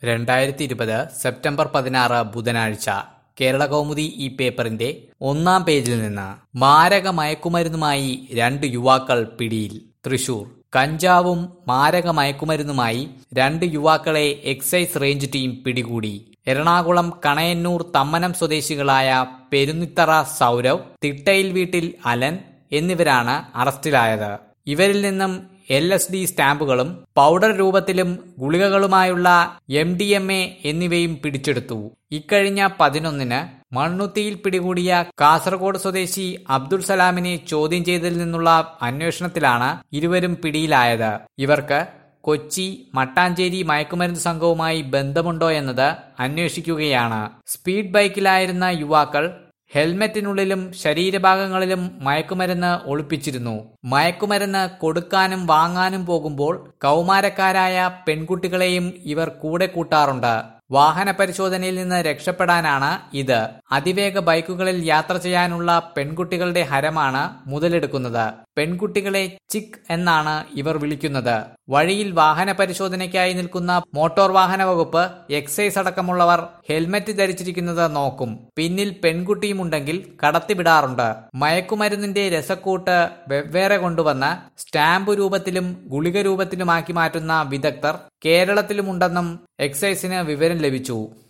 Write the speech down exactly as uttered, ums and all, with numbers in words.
രണ്ടായിരത്തി ഇരുപത് സെപ്റ്റംബർ പതിനാറ് ബുധനാഴ്ച കേരളകൗമുദി ഈ പേപ്പറിന്റെ ഒന്നാം പേജിൽ നിന്ന് മാരക മയക്കുമരുന്നുമായി രണ്ട് യുവാക്കൾ പിടിയിൽ. തൃശൂർ കഞ്ചാവും മാരക മയക്കുമരുന്നുമായി രണ്ട് യുവാക്കളെ എക്സൈസ് റേഞ്ച് ടീം പിടികൂടി. എറണാകുളം കണയന്നൂർ തമ്മനം സ്വദേശികളായ പെരുന്നിത്തറ സൗരവ്, തിട്ടയിൽ വീട്ടിൽ അലൻ എന്നിവരാണ് അറസ്റ്റിലായത്. ഇവരിൽ നിന്നും എൽ എസ് ഡി സ്റ്റാമ്പുകളും പൗഡർ രൂപത്തിലും ഗുളികകളുമായുള്ള എം ഡി എം എ എന്നിവയും പിടിച്ചെടുത്തു. ഇക്കഴിഞ്ഞ പതിനൊന്നിന് മണ്ണുത്തിയിൽ പിടികൂടിയ കാസർഗോഡ് സ്വദേശി അബ്ദുൾ സലാമിനെ ചോദ്യം ചെയ്തതിൽ നിന്നുള്ള അന്വേഷണത്തിലാണ് ഇരുവരും പിടിയിലായത്. ഇവർക്ക് കൊച്ചി മട്ടാഞ്ചേരി മയക്കുമരുന്ന് സംഘവുമായി ബന്ധമുണ്ടോ എന്നത് അന്വേഷിക്കുകയാണ്. സ്പീഡ് ബൈക്കിലായിരുന്ന യുവാക്കൾ ഹെൽമെറ്റിനുള്ളിലും ശരീരഭാഗങ്ങളിലും മയക്കുമരുന്ന് ഒളിപ്പിച്ചിരുന്നു. മയക്കുമരുന്ന് കൊടുക്കാനും വാങ്ങാനും പോകുമ്പോൾ കൗമാരക്കാരായ പെൺകുട്ടികളെയും ഇവർ കൂടെ കൂട്ടാറുണ്ട്. വാഹന പരിശോധനയിൽ നിന്ന് രക്ഷപ്പെടാനാണ് ഇത്. അതിവേഗ ബൈക്കുകളിൽ യാത്ര ചെയ്യാനുള്ള പെൺകുട്ടികളുടെ ഹരമാണ് മുതലെടുക്കുന്നത്. പെൺകുട്ടികളെ ചിക്ക് എന്നാണ് ഇവർ വിളിക്കുന്നത്. വഴിയിൽ വാഹന പരിശോധനയ്ക്കായി നിൽക്കുന്ന മോട്ടോർ വാഹന വകുപ്പ്, എക്സൈസ് അടക്കമുള്ളവർ ഹെൽമറ്റ് ധരിച്ചിരിക്കുന്നത് നോക്കും. പിന്നിൽ പെൺകുട്ടിയുമുണ്ടെങ്കിൽ കടത്തിവിടാറുണ്ട്. മയക്കുമരുന്നിന്റെ രസക്കൂട്ട് വെവ്വേറെ കൊണ്ടുവന്ന് സ്റ്റാമ്പ് രൂപത്തിലും ഗുളിക രൂപത്തിലുമാക്കി മാറ്റുന്ന വിദഗ്ധർ കേരളത്തിലുമുണ്ടെന്നും എക്സൈസിന് വിവരം ലഭിച്ചു.